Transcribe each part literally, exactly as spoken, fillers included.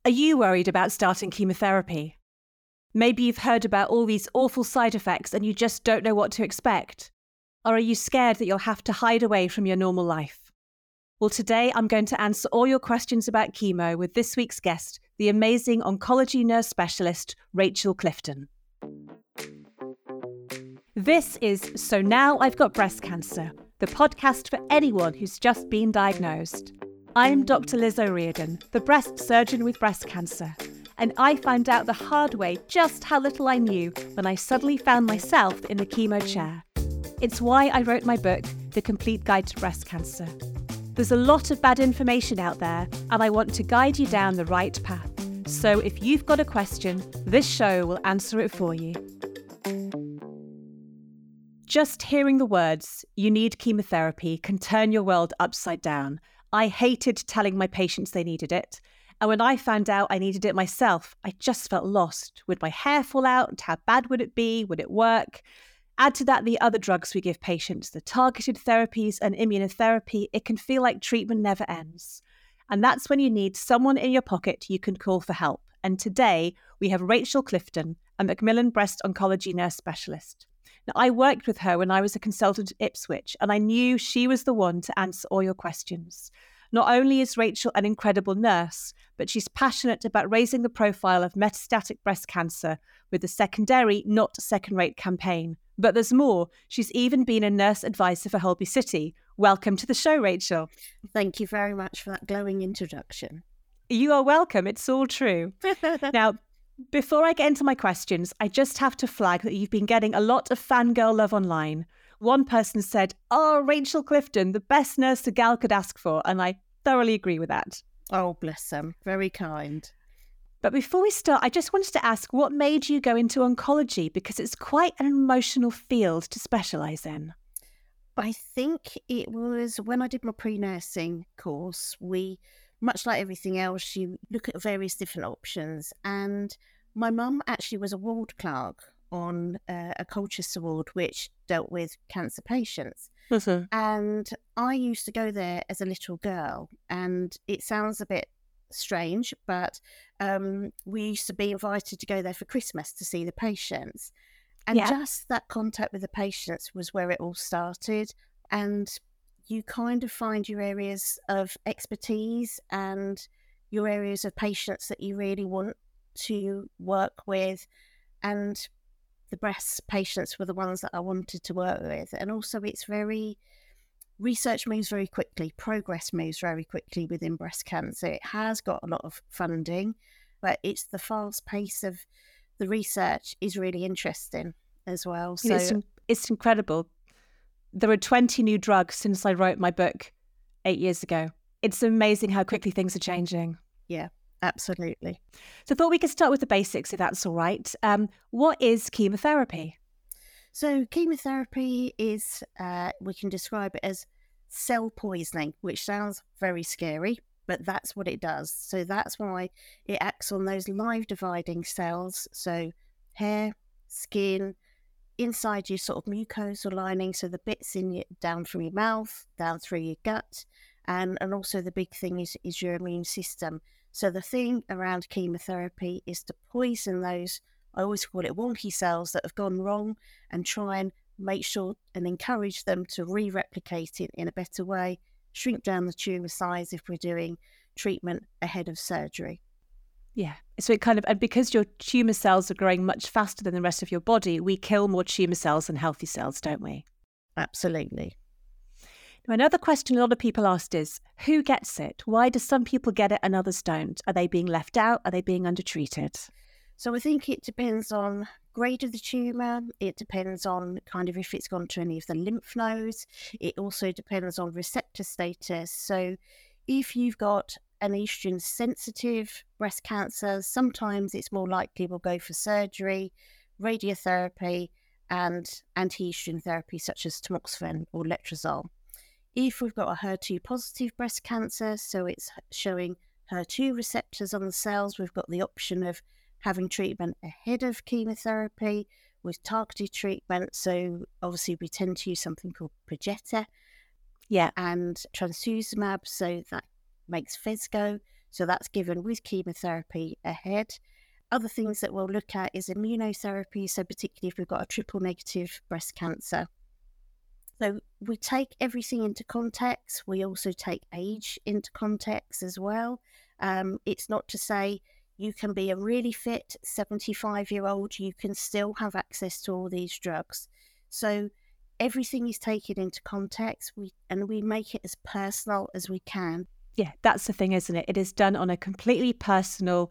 Are you worried about starting chemotherapy? Maybe you've heard about all these awful side effects and you just don't know what to expect. Or are you scared that you'll have to hide away from your normal life? Well, today I'm going to answer all your questions about chemo with this week's guest, the amazing oncology nurse specialist, Rachel Clifton. This is So Now I've Got Breast Cancer, the podcast for anyone who's just been diagnosed. I'm Doctor Liz O'Riordan, the breast surgeon with breast cancer, and I found out the hard way just how little I knew when I suddenly found myself in the chemo chair. It's why I wrote my book, The Complete Guide to Breast Cancer. There's a lot of bad information out there, and I want to guide you down the right path. So if you've got a question, this show will answer it for you. Just hearing the words, "you need chemotherapy," can turn your world upside down. I hated telling my patients they needed it. And when I found out I needed it myself, I just felt lost. Would my hair fall out? How bad would it be? Would it work? Add to that the other drugs we give patients, the targeted therapies and immunotherapy. It can feel like treatment never ends. And that's when you need someone in your pocket you can call for help. And today we have Rachel Clifton, a Macmillan breast oncology nurse specialist. Now, I worked with her when I was a consultant at Ipswich, and I knew she was the one to answer all your questions. Not only is Rachel an incredible nurse, but she's passionate about raising the profile of metastatic breast cancer with the Secondary, Not Second-Rate campaign. But there's more. She's even been a nurse advisor for Holby City. Welcome to the show, Rachel. Thank you very much for that glowing introduction. You are welcome. It's all true. Now, before I get into my questions, I just have to flag that you've been getting a lot of fangirl love online. One person said, "Oh, Rachel Clifton, the best nurse a gal could ask for," and I thoroughly agree with that. Oh, bless them. Very kind. But before we start, I just wanted to ask, what made you go into oncology? Because it's quite an emotional field to specialise in. I think it was when I did my pre-nursing course, we, much like everything else, you look at various different options. And my mum actually was a ward clerk on uh, a Colchester ward, which dealt with cancer patients. Mm-hmm. And I used to go there as a little girl. And it sounds a bit strange, but um, we used to be invited to go there for Christmas to see the patients. And Yeah. just that contact with the patients was where it all started. And you kind of find your areas of expertise and your areas of patients that you really want to work with. And the breast patients were the ones that I wanted to work with. And also it's very, research moves very quickly, progress moves very quickly within breast cancer. It has got a lot of funding, but it's the fast pace of the research is really interesting as well. So It's, it's incredible. There are twenty new drugs since I wrote my book eight years ago. It's amazing how quickly things are changing. yeah, absolutely. So I thought we could start with the basics, if that's all right. Um, what is chemotherapy? So chemotherapy is, uh, we can describe it as cell poisoning, which sounds very scary, but that's what it does. So that's why it acts on those live dividing cells. So hair, skin, inside your sort of mucosal lining, so the bits in your, down from your mouth, down through your gut, and, and also the big thing is, is your immune system. So the thing around chemotherapy is to poison those, I always call it wonky cells that have gone wrong, and try and make sure and encourage them to re-replicate it in a better way, shrink down the tumour size if we're doing treatment ahead of surgery. Yeah. So it kind of, and because your tumour cells are growing much faster than the rest of your body, we kill more tumour cells than healthy cells, don't we? Absolutely. Now, another question a lot of people asked is, who gets it? Why do some people get it and others don't? Are they being left out? Are they being undertreated? So I think it depends on grade of the tumour. It depends on kind of if it's gone to any of the lymph nodes. It also depends on receptor status. So if you've got an estrogen sensitive breast cancer, sometimes it's more likely we'll go for surgery, radiotherapy and anti-estrogen therapy such as tamoxifen or letrozole. If we've got a H E R two positive breast cancer, so it's showing H E R two receptors on the cells, we've got the option of having treatment ahead of chemotherapy with targeted treatment. So obviously we tend to use something called Perjeta Yeah. and trastuzumab, so that makes Phesgo. So that's given with chemotherapy ahead. Other things that we'll look at is immunotherapy, so particularly if we've got a triple negative breast cancer. So we take everything into context. We also take age into context as well. Um, it's not to say you can be a really fit seventy-five-year-old, you can still have access to all these drugs. So everything is taken into context, we and we make it as personal as we can. Yeah, that's the thing, isn't it? It is done on a completely personal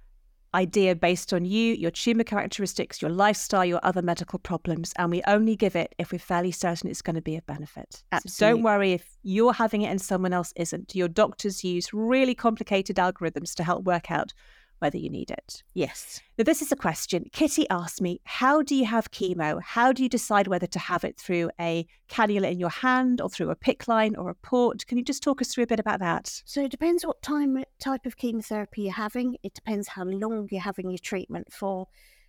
idea based on you, your tumour characteristics, your lifestyle, your other medical problems, and we only give it if we're fairly certain it's going to be a benefit. Absolutely. So don't worry if you're having it and someone else isn't. Your doctors use really complicated algorithms to help work out whether you need it. Yes. Now, this is a question. Kitty asked me, how do you have chemo? How do you decide whether to have it through a cannula in your hand or through a PICC line or a port? Can you just talk us through a bit about that? So it depends what time, type of chemotherapy you're having. It depends how long you're having your treatment for.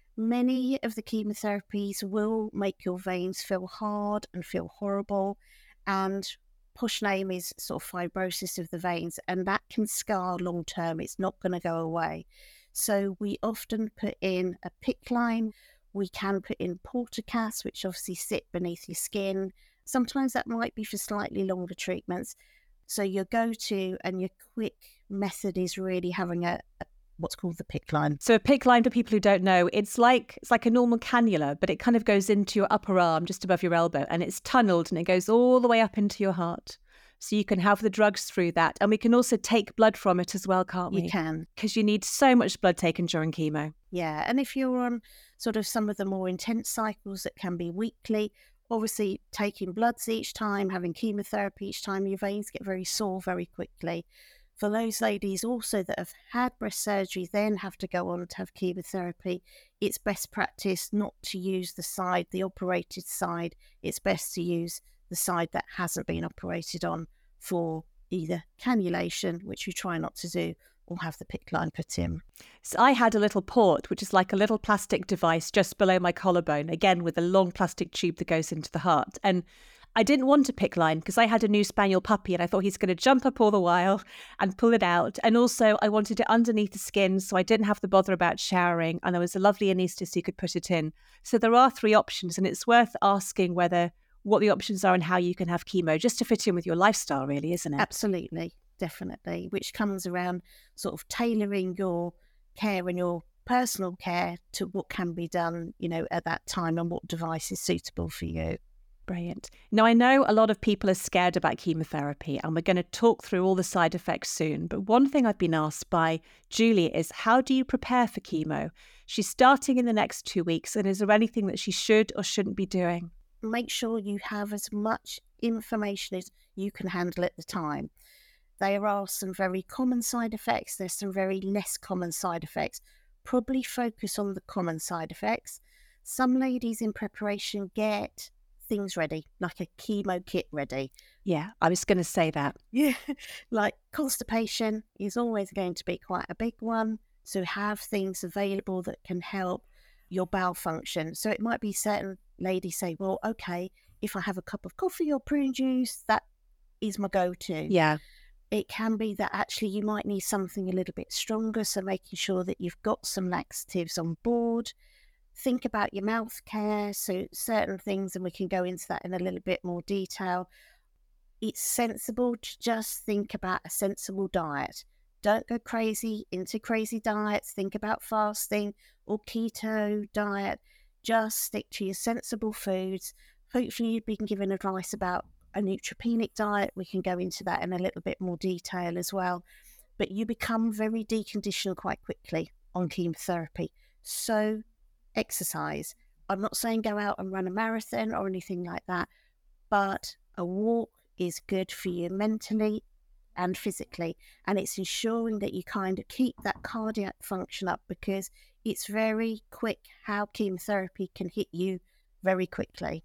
Many of the chemotherapies will make your veins feel hard and feel horrible. And push name is sort of fibrosis of the veins, and that can scar long term. It's not going to go away. So we often put in a PICC line. We can put in portacas, which obviously sit beneath your skin. Sometimes that might be for slightly longer treatments. So your go-to and your quick method is really having a, a what's called the PICC line. So a PICC line, for people who don't know, it's like it's like a normal cannula, but it kind of goes into your upper arm, just above your elbow, and it's tunneled and it goes all the way up into your heart. So you can have the drugs through that. And we can also take blood from it as well, can't we? You can. Because you need so much blood taken during chemo. Yeah, and if you're on sort of some of the more intense cycles that can be weekly, obviously taking bloods each time, having chemotherapy each time, your veins get very sore very quickly. For those ladies also that have had breast surgery, then have to go on to have chemotherapy, it's best practice not to use the side, the operated side. It's best to use the side that hasn't been operated on for either cannulation, which we try not to do, or have the PICC line put in. So I had a little port, which is like a little plastic device just below my collarbone, again with a long plastic tube that goes into the heart. And I didn't want a PICC line because I had a new spaniel puppy and I thought he's going to jump up all the while and pull it out. And also I wanted it underneath the skin so I didn't have the bother about showering, and there was a lovely anaesthetist who could put it in. So there are three options, and it's worth asking whether what the options are and how you can have chemo just to fit in with your lifestyle, really, isn't it? Absolutely, definitely, which comes around sort of tailoring your care and your personal care to what can be done, you know, at that time and what device is suitable for you. Brilliant. Now, I know a lot of people are scared about chemotherapy, and we're going to talk through all the side effects soon. But one thing I've been asked by Julie is, how do you prepare for chemo? She's starting in the next two weeks, and is there anything that she should or shouldn't be doing? Make sure you have as much information as you can handle at the time. There are some very common side effects. There's some very less common side effects. Probably focus on the common side effects. Some ladies in preparation get things ready, like a chemo kit ready. Yeah, I was going to say that. Yeah, like constipation is always going to be quite a big one. So have things available that can help your bowel function. So it might be certain ladies say, well, okay, if I have a cup of coffee or prune juice, that is my go-to. Yeah. It can be that actually you might need something a little bit stronger. So making sure that you've got some laxatives on board. Think about your mouth care, so certain things, and we can go into that in a little bit more detail. It's sensible to just think about a sensible diet. Don't go crazy into crazy diets. Think about fasting or keto diet. Just stick to your sensible foods. Hopefully you've been given advice about a neutropenic diet. We can go into that in a little bit more detail as well. But you become very deconditioned quite quickly on chemotherapy. So exercise. I'm not saying go out and run a marathon or anything like that, but a walk is good for you mentally and physically, and it's ensuring that you kind of keep that cardiac function up, because it's very quick how chemotherapy can hit you very quickly.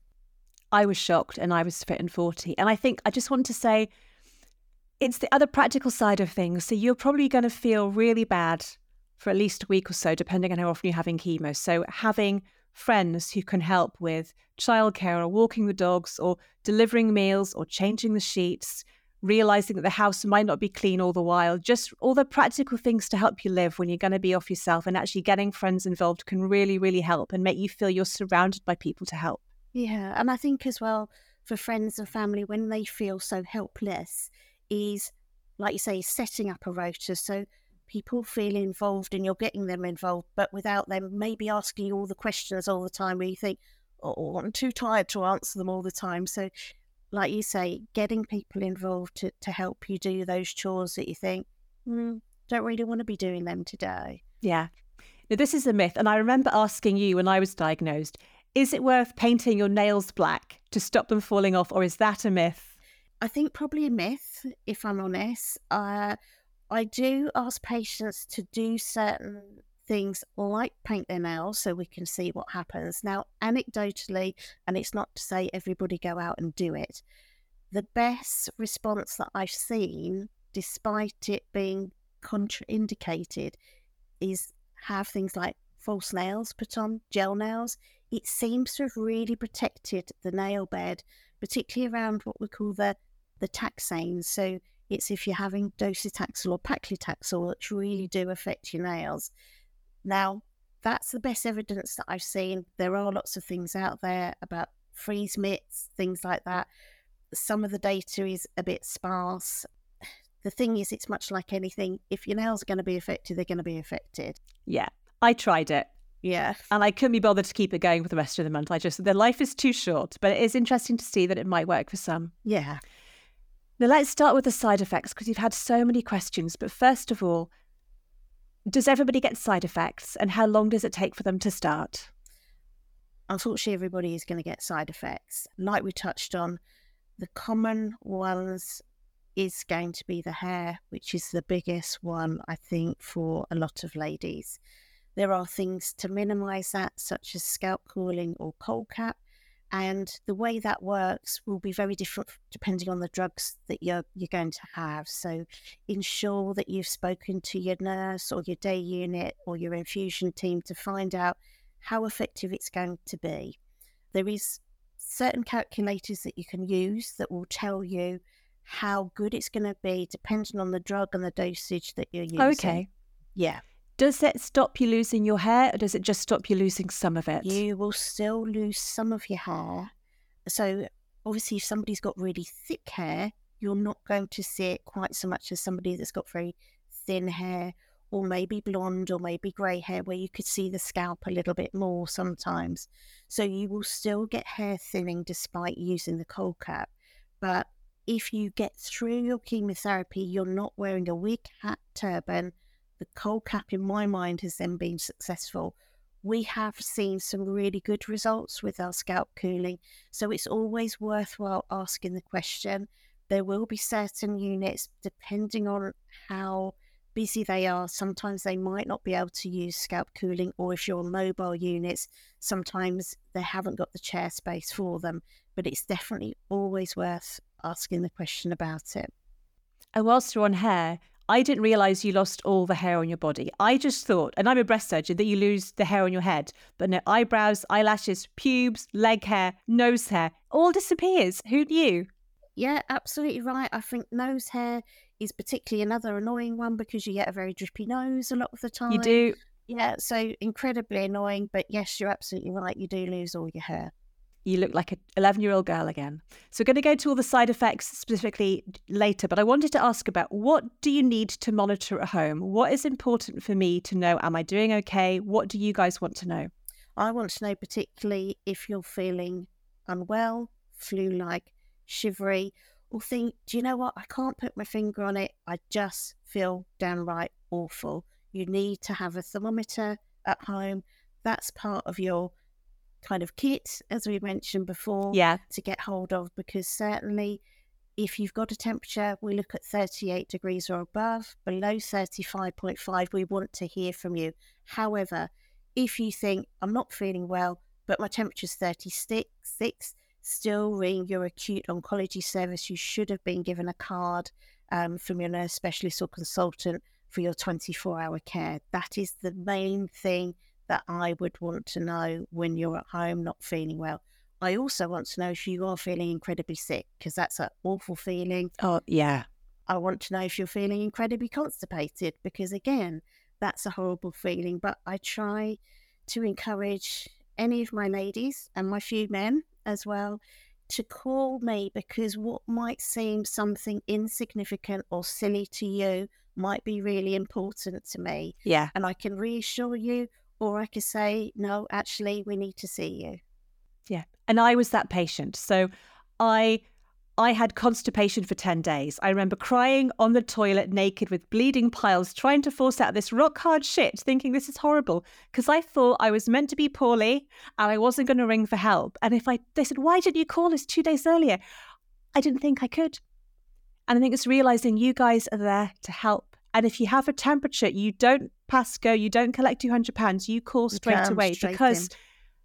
I was shocked, and I was fit and forty, and I think I just want to say it's the other practical side of things. So you're probably going to feel really bad for at least a week or so, depending on how often you're having chemo. So having friends who can help with childcare or walking the dogs or delivering meals or changing the sheets, realizing that the house might not be clean all the while, just all the practical things to help you live when you're going to be off yourself, and actually getting friends involved can really, really help and make you feel you're surrounded by people to help. Yeah, and I think as well for friends and family, when they feel so helpless, is, like you say, setting up a rota so people feel involved and you're getting them involved, but without them maybe asking you all the questions all the time where you think, oh, I'm too tired to answer them all the time. So like you say, getting people involved to, to help you do those chores that you think, mm, don't really want to be doing them today. Yeah. Now, this is a myth. And I remember asking you when I was diagnosed, is it worth painting your nails black to stop them falling off, or is that a myth? I think probably a myth, if I'm honest. Uh, I do ask patients to do certain things like paint their nails so we can see what happens. Now, anecdotally, and it's not to say everybody go out and do it, the best response that I've seen, despite it being contraindicated, is have things like false nails put on, gel nails. It seems to have really protected the nail bed, particularly around what we call the, the taxanes. So it's if you're having docetaxel or paclitaxel, which really do affect your nails. Now, that's the best evidence that I've seen. There are lots of things out there about freeze mitts, things like that. Some of the data is a bit sparse. The thing is, it's much like anything. If your nails are going to be affected, they're going to be affected. Yeah, I tried it. Yeah. And I couldn't be bothered to keep it going for the rest of the month. I just, their life is too short, but it is interesting to see that it might work for some. Yeah. Now, let's start with the side effects, because you've had so many questions. But first of all, does everybody get side effects, and how long does it take for them to start? Unfortunately, everybody is going to get side effects. Like we touched on, the common ones is going to be the hair, which is the biggest one, I think, for a lot of ladies. There are things to minimise that, such as scalp cooling or cold cap, and the way that works will be very different depending on the drugs that you're you're going to have. So ensure that you've spoken to your nurse or your day unit or your infusion team to find out how effective it's going to be. There is certain calculators that you can use that will tell you how good it's going to be depending on the drug and the dosage that you're using. Okay. Yeah. Does it stop you losing your hair, or does it just stop you losing some of it? You will still lose some of your hair. So obviously if somebody's got really thick hair, you're not going to see it quite so much as somebody that's got very thin hair, or maybe blonde or maybe grey hair, where you could see the scalp a little bit more sometimes. So you will still get hair thinning despite using the cold cap. But if you get through your chemotherapy, you're not wearing a wig, hat, turban, the cold cap, in my mind, has then been successful. We have seen some really good results with our scalp cooling. So it's always worthwhile asking the question. There will be certain units, depending on how busy they are, sometimes they might not be able to use scalp cooling, or if you're on mobile units, sometimes they haven't got the chair space for them. But it's definitely always worth asking the question about it. And whilst you're on hair, I didn't realise you lost all the hair on your body. I just thought, and I'm a breast surgeon, that you lose the hair on your head. But no, eyebrows, eyelashes, pubes, leg hair, nose hair, all disappears. Who knew? Yeah, absolutely right. I think nose hair is particularly another annoying one, because you get a very drippy nose a lot of the time. You do. Yeah, so incredibly annoying. But yes, you're absolutely right. You do lose all your hair. You look like an eleven-year-old girl again. So we're going to go to all the side effects specifically later, but I wanted to ask about, what do you need to monitor at home? What is important for me to know? Am I doing okay? What do you guys want to know? I want to know particularly if you're feeling unwell, flu-like, shivery, or think, do you know what? I can't put my finger on it. I just feel downright awful. You need to have a thermometer at home. That's part of your kind of kit, as we mentioned before, yeah. to get hold of, because certainly if you've got a temperature, we look at thirty-eight degrees or above. Below thirty-five point five, we want to hear from you. However, if you think, I'm not feeling well, but my temperature's thirty-six, still ring your acute oncology service. You should have been given a card um, from your nurse specialist or consultant for your twenty-four hour care. That is the main thing that I would want to know when you're at home not feeling well. I also want to know if you are feeling incredibly sick, because that's an awful feeling. Oh, yeah. I want to know if you're feeling incredibly constipated, because again, that's a horrible feeling. But I try to encourage any of my ladies and my few men as well to call me, because what might seem something insignificant or silly to you might be really important to me. Yeah. And I can reassure you, or I can say, no, actually, we need to see you. Yeah. And I was that patient. So I I had constipation for ten days. I remember crying on the toilet naked with bleeding piles, trying to force out this rock hard shit, thinking this is horrible, because I thought I was meant to be poorly and I wasn't going to ring for help. And if I, they said, why didn't you call us two days earlier? I didn't think I could. And I think it's realizing you guys are there to help. And if you have a temperature, you don't pass go, you don't collect two hundred pounds, you call straight Come away straight because in.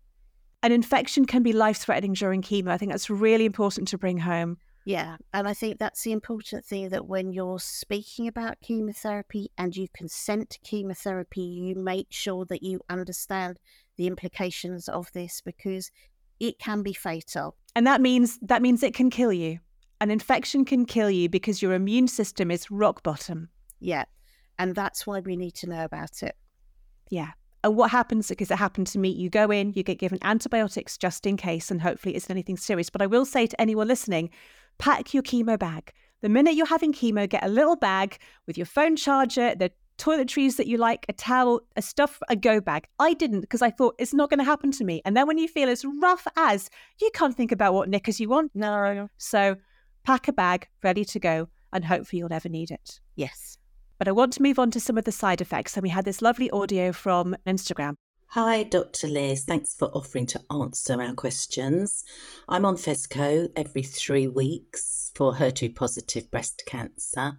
an infection can be life-threatening during chemo. I think that's really important to bring home. Yeah, and I think that's the important thing, that when you're speaking about chemotherapy and you consent to chemotherapy, you make sure that you understand the implications of this, because it can be fatal. And that means that means it can kill you. An infection can kill you because your immune system is rock bottom. Yeah, and that's why we need to know about it. Yeah. And what happens, because it happened to me, you go in, you get given antibiotics just in case, and hopefully it isn't anything serious. But I will say to anyone listening, pack your chemo bag. The minute you're having chemo, get a little bag with your phone charger, the toiletries that you like, a towel, a stuff, a go bag. I didn't, because I thought it's not going to happen to me. And then when you feel as rough as, you can't think about what knickers you want. No. So pack a bag ready to go, and hopefully you'll never need it. Yes. But I want to move on to some of the side effects. And we had this lovely audio from Instagram. Hi, Doctor Liz. Thanks for offering to answer our questions. I'm on Phesgo every three weeks for H E R two positive breast cancer,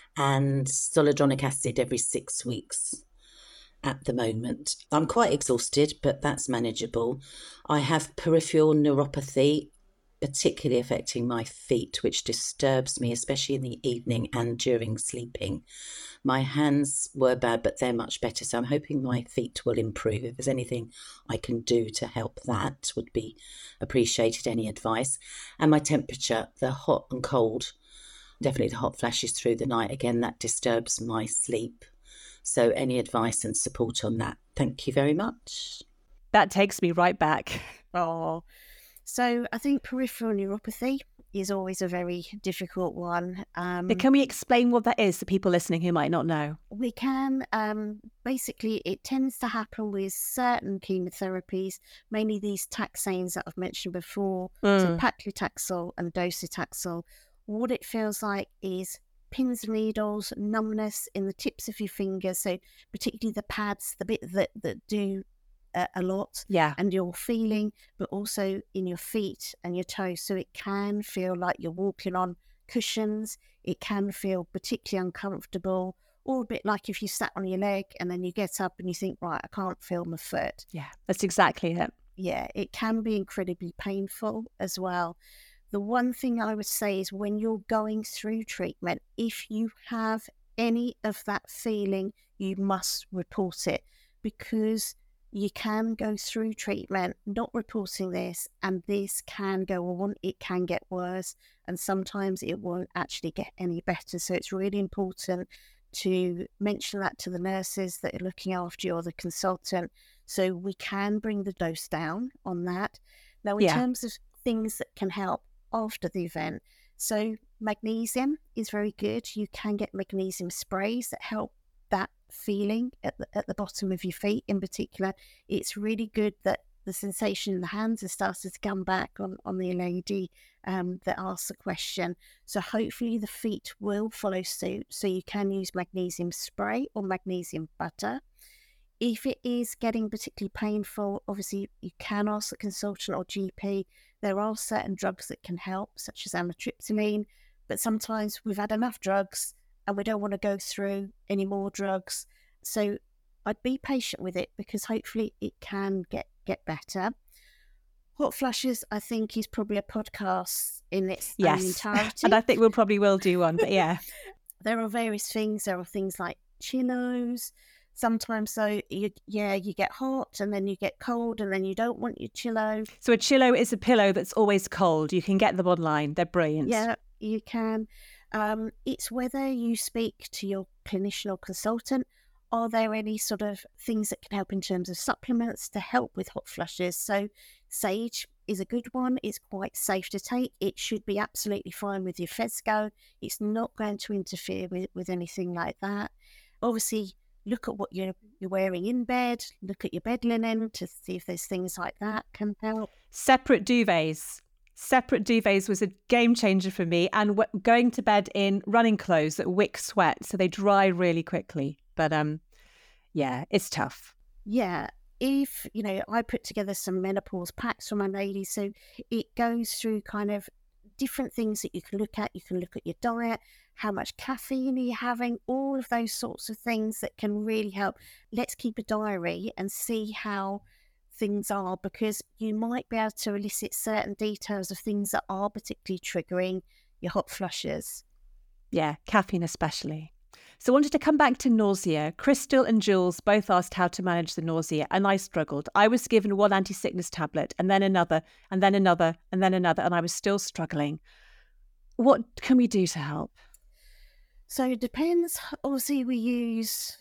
and zoledronic acid every six weeks at the moment. I'm quite exhausted, but that's manageable. I have peripheral neuropathy, particularly affecting my feet, which disturbs me, especially in the evening and during sleeping. My hands were bad, but they're much better, so I'm hoping my feet will improve. If there's anything I can do to help, that would be appreciated, any advice. And my temperature, the hot and cold, definitely the hot flashes through the night, again, that disturbs my sleep. So any advice and support on that? Thank you very much. That takes me right back. Oh, so I think peripheral neuropathy is always a very difficult one. Um, But can we explain what that is to people listening who might not know? we can, um, basically, it tends to happen with certain chemotherapies, mainly these taxanes that I've mentioned before, so Mm. paclitaxel and docetaxel. What it feels like is pins and needles, numbness in the tips of your fingers, so particularly the pads, the bit that, that do uh, a lot, Yeah. and your feeling, but also in your feet and your toes. So it can feel like you're walking on cushions. It can feel particularly uncomfortable, or a bit like if you sat on your leg and then you get up and you think, right, I can't feel my foot. Yeah. That's exactly it. Yeah, it can be incredibly painful as well. The one thing I would say is, when you're going through treatment, if you have any of that feeling, you must report it, because you can go through treatment not reporting this, and this can go on, it can get worse, and sometimes it won't actually get any better. So it's really important to mention that to the nurses that are looking after you, or the consultant, so we can bring the dose down on that. Now, in Yeah. terms of things that can help after the event, so magnesium is very good. You can get magnesium sprays that help that feeling at the, at the bottom of your feet in particular. It's really good that the sensation in the hands has started to come back on, on the lady um, that asked the question. So hopefully the feet will follow suit. So you can use magnesium spray or magnesium butter. If it is getting particularly painful, obviously you can ask the consultant or G P. There are certain drugs that can help, such as amitriptyline, but sometimes we've had enough drugs and we don't want to go through any more drugs. So I'd be patient with it, because hopefully it can get, get better. Hot flushes, I think, is probably a podcast in its own Yes. entirety. And I think we'll probably will do one, but yeah. There are various things. There are things like chillos. Sometimes, though, you, yeah, you get hot and then you get cold and then you don't want your Chillo. So a Chillo is a pillow that's always cold. You can get them online. They're brilliant. Yeah, you can. Um, it's whether you speak to your clinician or consultant. Are there any sort of things that can help in terms of supplements to help with hot flushes? So sage is a good one. It's quite safe to take. It should be absolutely fine with your Phesgo. It's not going to interfere with, with anything like that. Obviously, look at what you're, you're wearing in bed. Look at your bed linen to see if there's things like that can help. Separate duvets. Separate duvets was a game changer for me, and w- going to bed in running clothes that wick sweat, so they dry really quickly. But um, yeah, it's tough. Yeah. If, you know, I put together some menopause packs for my ladies, so it goes through kind of different things that you can look at. You can look at your diet, how much caffeine are you having, all of those sorts of things that can really help. Let's keep a diary and see how things are, because you might be able to elicit certain details of things that are particularly triggering your hot flushes. Yeah, caffeine especially. So I wanted to come back to nausea. Crystal and Jules both asked how to manage the nausea, and I struggled. I was given one anti-sickness tablet and then another and then another and then another, and I was still struggling. What can we do to help? So it depends. Obviously, we use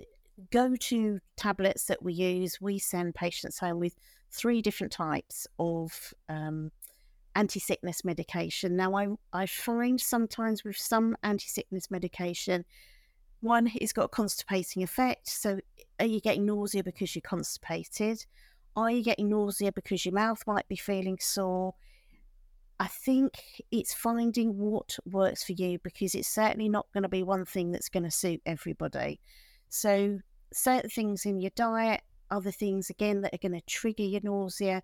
go-to tablets that we use. We send patients home with three different types of um, anti-sickness medication. Now, I, I find sometimes with some anti-sickness medication, one, it's got a constipating effect. So are you getting nausea because you're constipated? Are you getting nausea because your mouth might be feeling sore? I think it's finding what works for you, because it's certainly not going to be one thing that's going to suit everybody. So certain things in your diet, other things, again, that are going to trigger your nausea.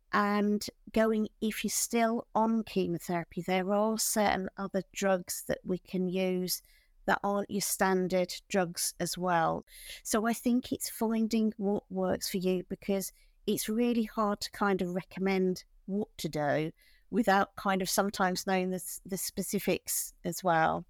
And going, if you're still on chemotherapy, there are certain other drugs that we can use that aren't your standard drugs as well. So I think it's finding what works for you, because it's really hard to kind of recommend what to do without kind of sometimes knowing the, the specifics as well.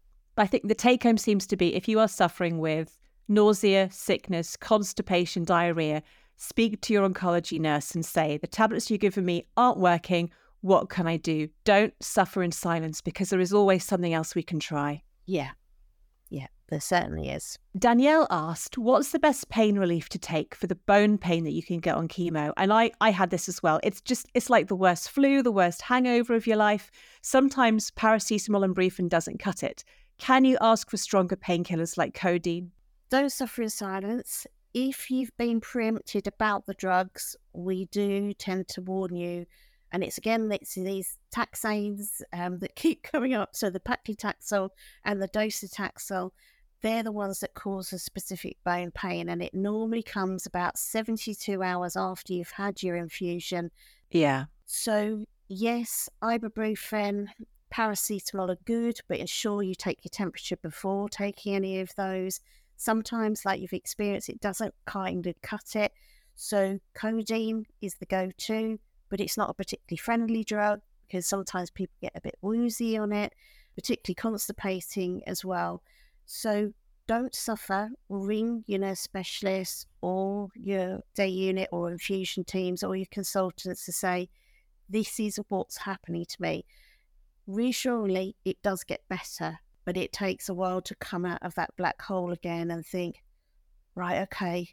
I think the take home seems to be, if you are suffering with nausea, sickness, constipation, diarrhea, speak to your oncology nurse and say, the tablets you've given me aren't working. What can I do? Don't suffer in silence, because there is always something else we can try. Yeah. Yeah, there certainly is. Danielle asked, what's the best pain relief to take for the bone pain that you can get on chemo? And I, I had this as well. It's just, it's like the worst flu, the worst hangover of your life. Sometimes paracetamol and Brufen doesn't cut it. Can you ask for stronger painkillers like codeine? Don't suffer in silence. If you've been preempted about the drugs, we do tend to warn you. And it's, again, it's these taxanes um, that keep coming up. So the paclitaxel and the docetaxel, they're the ones that cause a specific bone pain. And it normally comes about seventy-two hours after you've had your infusion. Yeah. So, yes, ibuprofen, paracetamol are good, but ensure you take your temperature before taking any of those. Sometimes, like you've experienced, it doesn't kind of cut it. So codeine is the go-to, but it's not a particularly friendly drug, because sometimes people get a bit woozy on it, particularly constipating as well. So don't suffer. Ring your nurse specialist or your day unit or infusion teams or your consultants to say, this is what's happening to me. Reassuringly, it does get better, but it takes a while to come out of that black hole again and think, right, okay,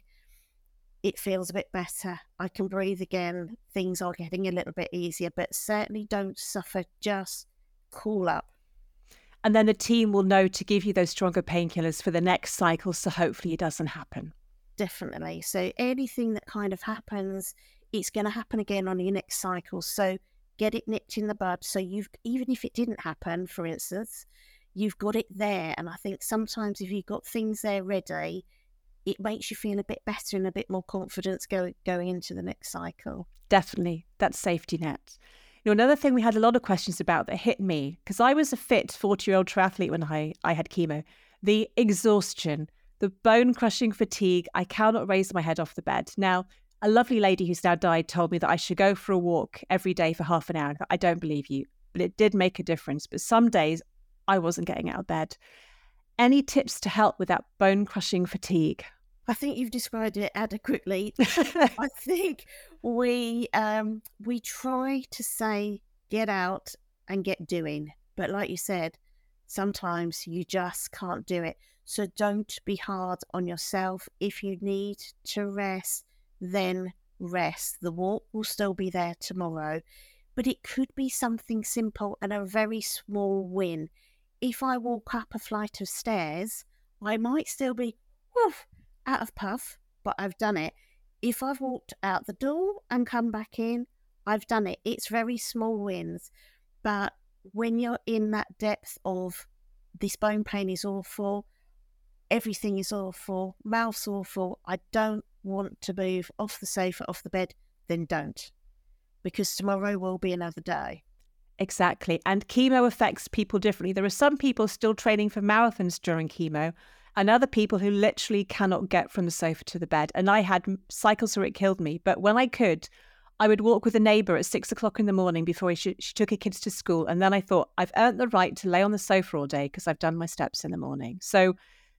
it feels a bit better. I can breathe again. Things are getting a little bit easier, but certainly don't suffer. Just cool up. And then the team will know to give you those stronger painkillers for the next cycle, so hopefully it doesn't happen. Definitely. So anything that kind of happens, it's going to happen again on your next cycle. So get it nipped in the bud. So you've, even if it didn't happen, for instance, you've got it there. And I think sometimes if you've got things there ready, it makes you feel a bit better and a bit more confidence go, going into the next cycle. Definitely. That's safety net. You know, another thing we had a lot of questions about that hit me, because I was a fit forty-year-old triathlete when I, I had chemo, the exhaustion, the bone-crushing fatigue. I cannot raise my head off the bed. Now, a lovely lady who's now died told me that I should go for a walk every day for half an hour. I don't believe you, but it did make a difference. But some days I wasn't getting out of bed. Any tips to help with that bone-crushing fatigue? I think you've described it adequately. I think we um, we try to say get out and get doing, but like you said, sometimes you just can't do it. So don't be hard on yourself. If you need to rest, then rest. The walk will still be there tomorrow, but it could be something simple and a very small win. If I walk up a flight of stairs, I might still be woof, out of puff, but I've done it. If I've walked out the door and come back in, I've done it. It's very small wins. But when you're in that depth of this bone pain is awful, everything is awful, mouth's awful, I don't want to move off the sofa, off the bed, then don't. Because tomorrow will be another day. Exactly. And chemo affects people differently. There are some people still training for marathons during chemo and other people who literally cannot get from the sofa to the bed. And I had cycles where it killed me. But when I could, I would walk with a neighbour at six o'clock in the morning before she, she took her kids to school. And then I thought, I've earned the right to lay on the sofa all day because I've done my steps in the morning. So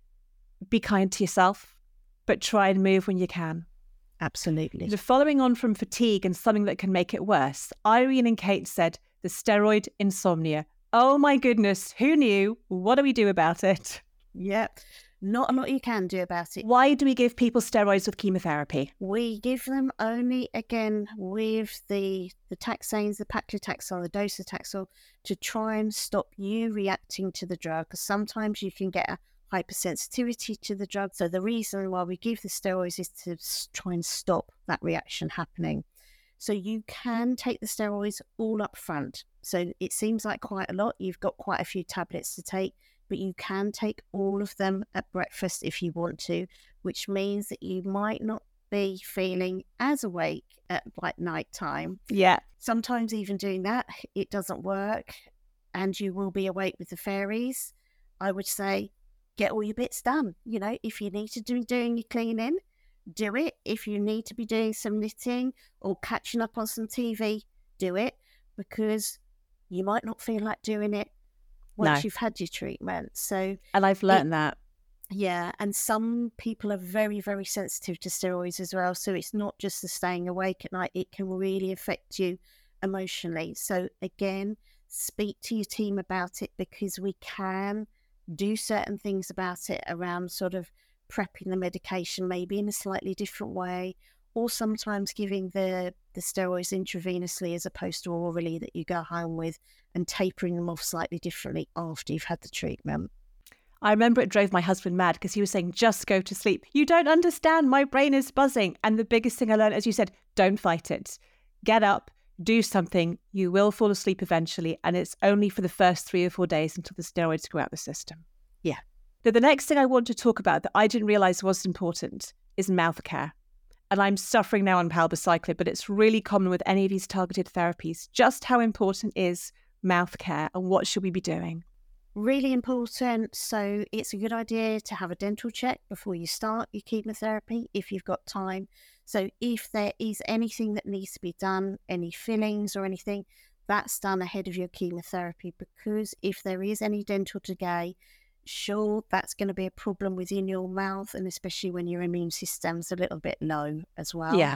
be kind to yourself, but try and move when you can. Absolutely. The following on from fatigue and something that can make it worse, Irene and Kate said the steroid insomnia. Oh my goodness, who knew? What do we do about it? Yep. Not a lot you can do about it. Why do we give people steroids with chemotherapy? We give them only, again, with the, the taxanes, the paclitaxel, the docetaxel, to try and stop you reacting to the drug. Because sometimes you can get a hypersensitivity to the drug. So the reason why we give the steroids is to try and stop that reaction happening. So you can take the steroids all up front. So it seems like quite a lot. You've got quite a few tablets to take, but you can take all of them at breakfast if you want to, which means that you might not be feeling as awake at like night time. Yeah. Sometimes even doing that, it doesn't work and you will be awake with the fairies. I would say get all your bits done. You know, if you need to do doing your cleaning, do it. If you need to be doing some knitting or catching up on some T V, do it, because you might not feel like doing it once No. you've had your treatment. So, and I've learned it, that. Yeah, and some people are very, very sensitive to steroids as well. So it's not just the staying awake at night, it can really affect you emotionally. So again, speak to your team about it, because we can do certain things about it around sort of prepping the medication maybe in a slightly different way, or sometimes giving the, the steroids intravenously as opposed to orally that you go home with, and tapering them off slightly differently after you've had the treatment. I remember it drove my husband mad because he was saying, just go to sleep. You don't understand. My brain is buzzing. And the biggest thing I learned, as you said, don't fight it. Get up, do something. You will fall asleep eventually. And it's only for the first three or four days until the steroids go out the system. Yeah. Now, the next thing I want to talk about that I didn't realize was important is mouth care. And I'm suffering now on palbociclib, but it's really common with any of these targeted therapies. Just how important is mouth care and what should we be doing? Really important. So it's a good idea to have a dental check before you start your chemotherapy if you've got time. So if there is anything that needs to be done, any fillings or anything, that's done ahead of your chemotherapy, because if there is any dental decay, sure, that's going to be a problem within your mouth, and especially when your immune system's a little bit low as well. Yeah.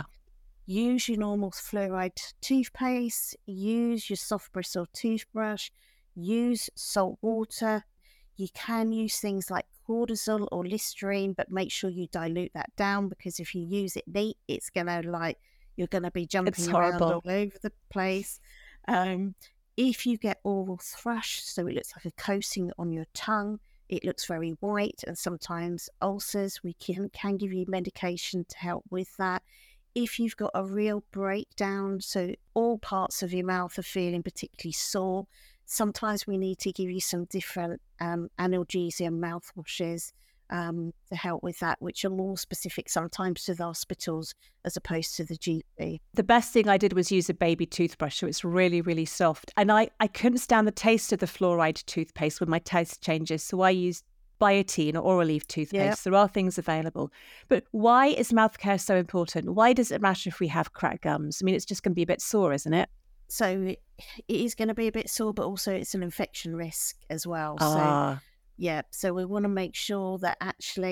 Use your normal fluoride toothpaste, use your soft bristle toothbrush, use salt water. You can use things like cortisol or Listerine, but make sure you dilute that down, because if you use it neat, it's going to like, you're going to be jumping around all over the place. Um, if you get oral thrush, so it looks like a coating on your tongue, it looks very white, and sometimes ulcers, we can, can give you medication to help with that. If you've got a real breakdown, so all parts of your mouth are feeling particularly sore, sometimes we need to give you some different um, analgesia mouthwashes um, to help with that, which are more specific sometimes to the hospitals as opposed to the G P. The best thing I did was use a baby toothbrush, so it's really, really soft. And I, I couldn't stand the taste of the fluoride toothpaste when my taste changes, so I used Biotine or Oraleve toothpaste. Yep. There are things available. But why is mouth care so important? Why does it matter if we have cracked gums? I mean, it's just going to be a bit sore, isn't it? So it is going to be a bit sore, but also it's an infection risk as well. Ah. So, yeah, so we want to make sure that actually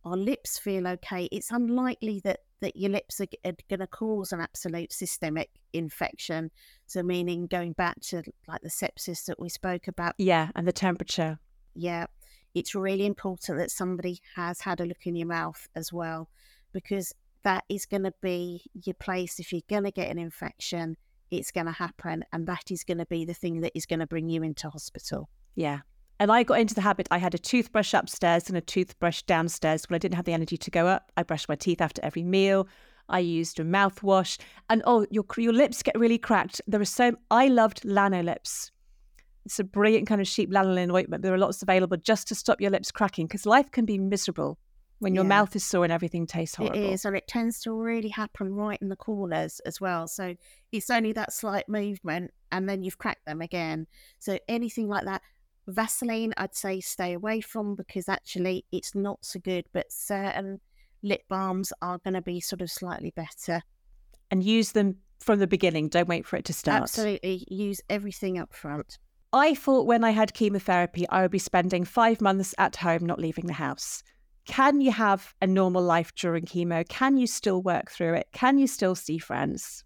our lips feel okay, it's unlikely that, that your lips are, are going to cause an absolute systemic infection. So meaning going back to like the sepsis that we spoke about. Yeah, and the temperature. Yeah, it's really important that somebody has had a look in your mouth as well, because that is going to be your place. If you're going to get an infection, it's going to happen, and that is going to be the thing that is going to bring you into hospital. Yeah. And I got into the habit, I had a toothbrush upstairs and a toothbrush downstairs. When I didn't have the energy to go up, I brushed my teeth after every meal. I used a mouthwash. And oh, your your lips get really cracked. There are so, I loved Lanolips. It's a brilliant kind of sheep lanolin ointment. There are lots available just to stop your lips cracking, because life can be miserable when your Yeah. mouth is sore and everything tastes horrible. It is, and it tends to really happen right in the corners as well. So it's only that slight movement and then you've cracked them again. So anything like that, Vaseline, I'd say stay away from, because actually it's not so good, but certain lip balms are going to be sort of slightly better. And use them from the beginning. Don't wait for it to start. Absolutely. Use everything up front. I thought when I had chemotherapy, I would be spending five months at home, not leaving the house. Can you have a normal life during chemo? Can you still work through it? Can you still see friends?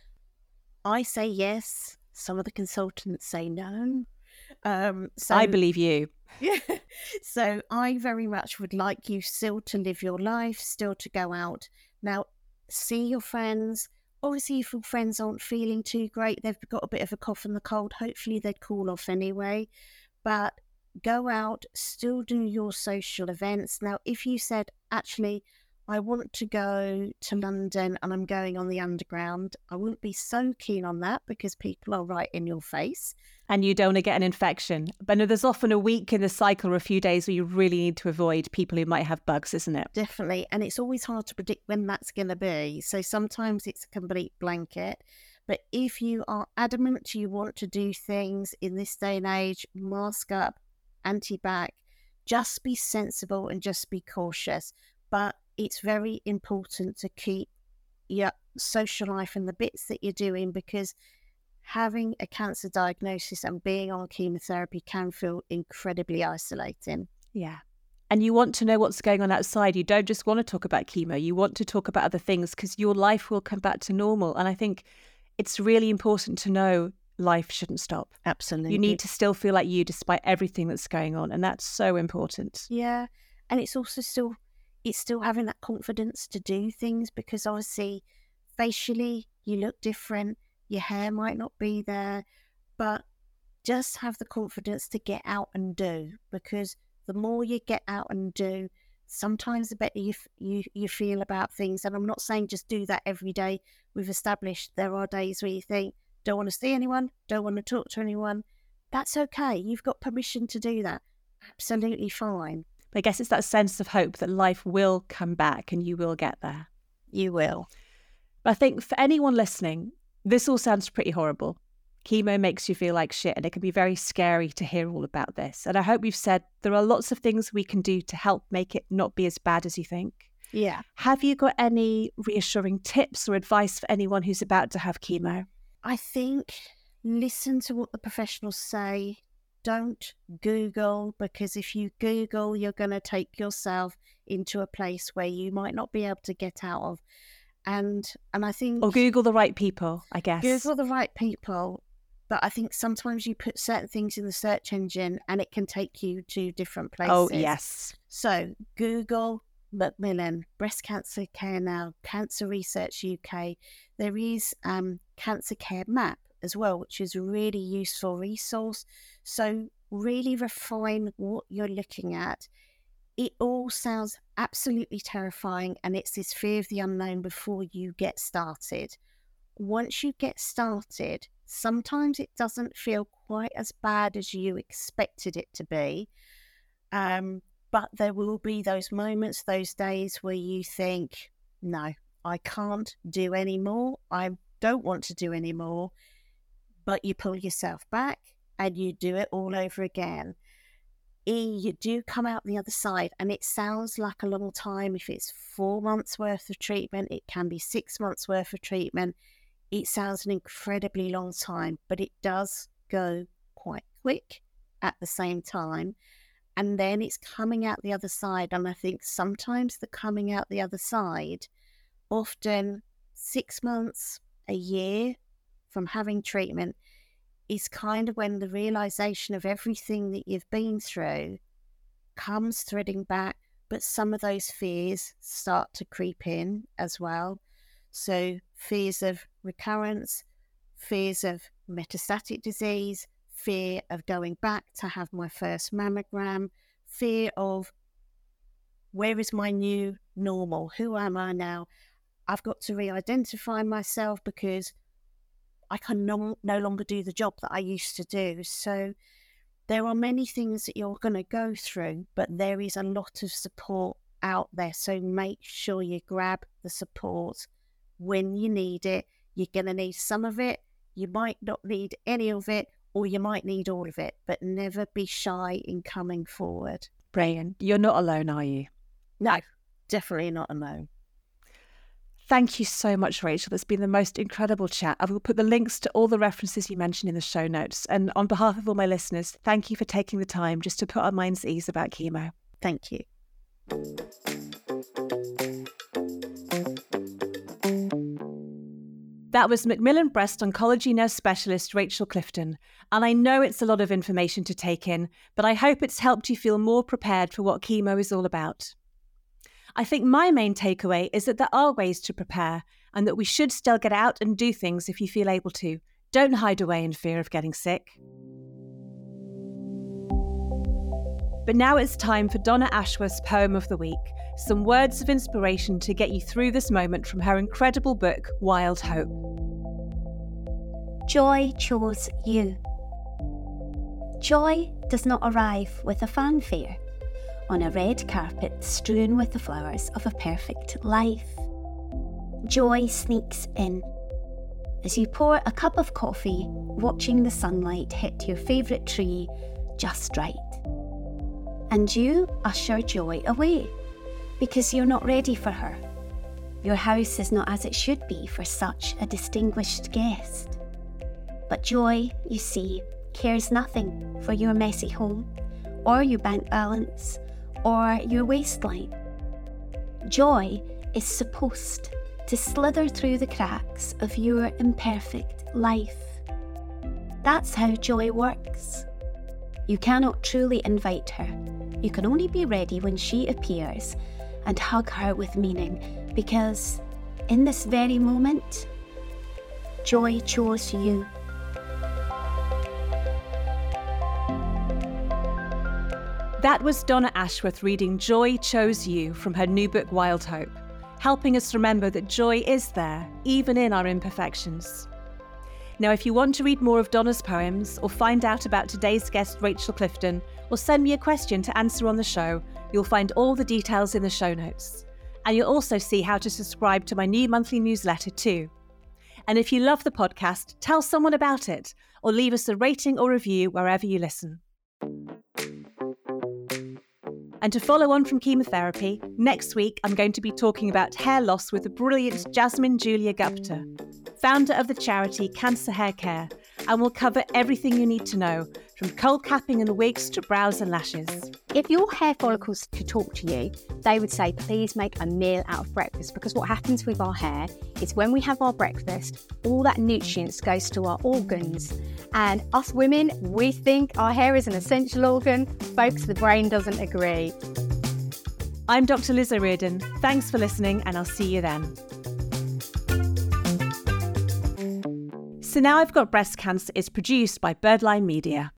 I say yes. Some of the consultants say no. Um, so I believe you. Yeah. So I very much would like you still to live your life, still to go out. Now, see your friends. Obviously, if your friends aren't feeling too great, they've got a bit of a cough and the cold, hopefully they'd cool off anyway. But go out, still do your social events. Now, if you said, actually, I want to go to London and I'm going on the Underground, I wouldn't be so keen on that, because people are right in your face. And you don't want to get an infection. But no, there's often a week in the cycle or a few days where you really need to avoid people who might have bugs, isn't it? Definitely. And it's always hard to predict when that's going to be. So sometimes it's a complete blanket. But if you are adamant you want to do things in this day and age, mask up, anti-bac, just be sensible and just be cautious. But it's very important to keep your social life and the bits that you're doing, because having a cancer diagnosis and being on chemotherapy can feel incredibly isolating. Yeah. And you want to know what's going on outside. You don't just want to talk about chemo. You want to talk about other things, because your life will come back to normal. And I think it's really important to know life shouldn't stop. Absolutely. You need to still feel like you despite everything that's going on. And that's so important. Yeah. And it's also still, it's still having that confidence to do things, because obviously facially you look different. Your hair might not be there, but just have the confidence to get out and do, because the more you get out and do, sometimes the better you, f- you you feel about things. And I'm not saying just do that every day. We've established there are days where you think, don't want to see anyone, don't want to talk to anyone. That's okay. You've got permission to do that. Absolutely fine. I guess it's that sense of hope that life will come back and you will get there. You will. But I think for anyone listening, this all sounds pretty horrible. Chemo makes you feel like shit, and it can be very scary to hear all about this. And I hope we've said there are lots of things we can do to help make it not be as bad as you think. Yeah. Have you got any reassuring tips or advice for anyone who's about to have chemo? I think listen to what the professionals say. Don't Google, because if you Google, you're going to take yourself into a place where you might not be able to get out of. And and I think... Or Google the right people, I guess. Google the right people. But I think sometimes you put certain things in the search engine and it can take you to different places. Oh, yes. So Google Macmillan, Breast Cancer Care Now, Cancer Research U K. There is um, Cancer Care Map as well, which is a really useful resource. So really refine what you're looking at. It all sounds absolutely terrifying, and it's this fear of the unknown before you get started. Once you get started, sometimes it doesn't feel quite as bad as you expected it to be. Um, but there will be those moments, those days where you think, no, I can't do any more. I don't want to do any more. But you pull yourself back and you do it all over again. E, you do come out the other side, and it sounds like a long time. If it's four months worth of treatment, it can be six months worth of treatment. It sounds an incredibly long time, but it does go quite quick at the same time. And then it's coming out the other side. And I think sometimes the coming out the other side, often six months, a year from having treatment, is kind of when the realization of everything that you've been through comes threading back, but some of those fears start to creep in as well. So fears of recurrence, fears of metastatic disease, fear of going back to have my first mammogram, fear of where is my new normal? Who am I now? I've got to re-identify myself because I can no, no longer do the job that I used to do. So there are many things that you're going to go through, but there is a lot of support out there. So make sure you grab the support when you need it. You're going to need some of it. You might not need any of it, or you might need all of it, but never be shy in coming forward. Brilliant. You're not alone, are you? No, definitely not alone. Thank you so much, Rachel. It's been the most incredible chat. I will put the links to all the references you mentioned in the show notes. And on behalf of all my listeners, thank you for taking the time just to put our minds at ease about chemo. Thank you. That was Macmillan Breast Oncology Nurse Specialist Rachel Clifton. And I know it's a lot of information to take in, but I hope it's helped you feel more prepared for what chemo is all about. I think my main takeaway is that there are ways to prepare and that we should still get out and do things if you feel able to. Don't hide away in fear of getting sick. But now it's time for Donna Ashworth's Poem of the Week, some words of inspiration to get you through this moment from her incredible book, Wild Hope. Joy chose you. Joy does not arrive with a fanfare, on a red carpet strewn with the flowers of a perfect life. Joy sneaks in as you pour a cup of coffee, watching the sunlight hit your favourite tree just right. And you usher joy away because you're not ready for her. Your house is not as it should be for such a distinguished guest. But joy, you see, cares nothing for your messy home, or your bank balance, or your waistline. Joy is supposed to slither through the cracks of your imperfect life. That's how joy works. You cannot truly invite her. You can only be ready when she appears and hug her with meaning, because in this very moment, joy chose you. That was Donna Ashworth reading Joy Chose You from her new book, Wild Hope, helping us remember that joy is there, even in our imperfections. Now, if you want to read more of Donna's poems, or find out about today's guest, Rachel Clifton, or send me a question to answer on the show, you'll find all the details in the show notes. And you'll also see how to subscribe to my new monthly newsletter too. And if you love the podcast, tell someone about it, or leave us a rating or review wherever you listen. And to follow on from chemotherapy, next week I'm going to be talking about hair loss with the brilliant Jasmine Julia Gupta, founder of the charity Cancer Hair Care, and we'll cover everything you need to know, from cold capping and wigs to brows and lashes. If your hair follicles could talk to you, they would say, please make a meal out of breakfast, because what happens with our hair is when we have our breakfast, all that nutrients goes to our organs. And us women, we think our hair is an essential organ. Folks, the brain doesn't agree. I'm Doctor Liz O'Riordan. Thanks for listening, and I'll see you then. So Now I've Got Breast Cancer is produced by Birdline Media.